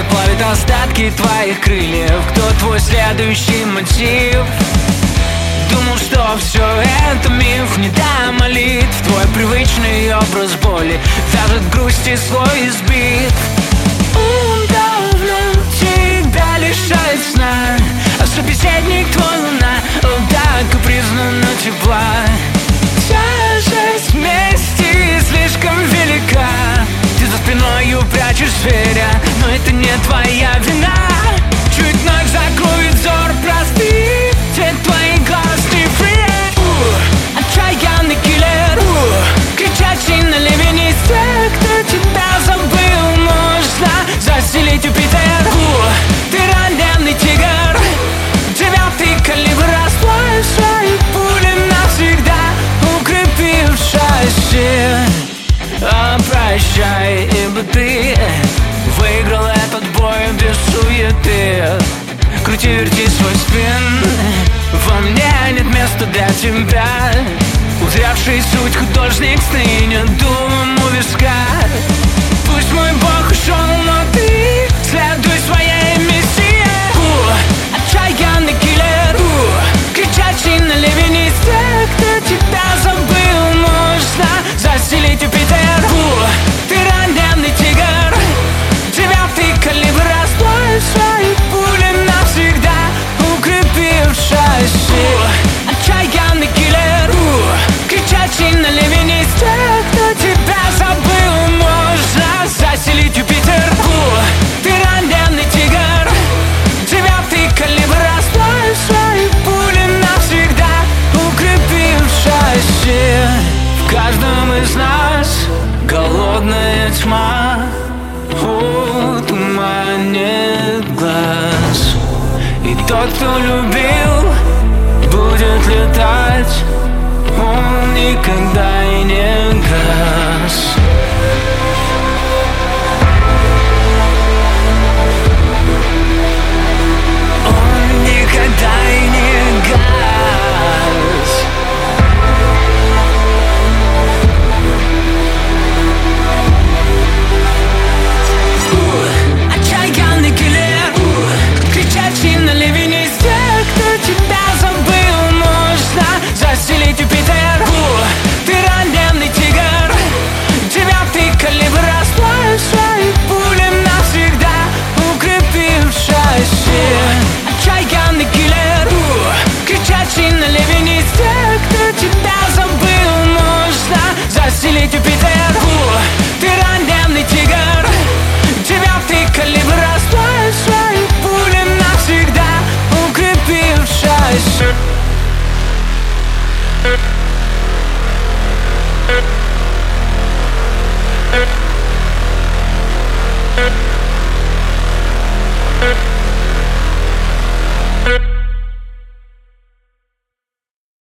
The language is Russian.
плавит остатки твоих крыльев. Кто твой следующий мотив? Думал, что все это миф, не до молитв. Твой привычный образ боли вяжет в грусти свой избит. Он давно тебя лишает сна, а собеседник твой луна, он так капризно, но тепла. Тяжесть вместе слишком велика. Ты за спиною прячешь зверя, но это не твоя вина. Чуть вновь закроет взор, прости, цвет твоих глаз не free. Отчаянный киллер, кричащий на ливень из тех, кто тебя забыл. Можно заселить Юпитер. Ты раненый тигр, девятый калибр, расплавив свои пули навсегда, укрепив шасси. А прощай, ибо ты выиграл этот бой без суеты. Крути-верти свой спин, во мне нет места для тебя. Утрявший суть художник стынет думом у виска. Пусть мой бог ушел, но ты следуй своей миссии. Отчаянный киллер, кричащий на ливень из тех, кто тебя забыл. Можно заселить Юпитер. Ты раненый тигр, девятый калибр, расплавив свои пули навсегда, укрепив шасси. Отчаянный киллер, кричащий на ливень из тех, кто тебя забыл. Можно заселить Юпитер. Ты раненый тигр, девятый калибр, расплавив свои пули навсегда, укрепив шасси. В каждом из нас голодная тьма, туманит глаз. И тот, кто любил, будет летать, он никогда и не гас.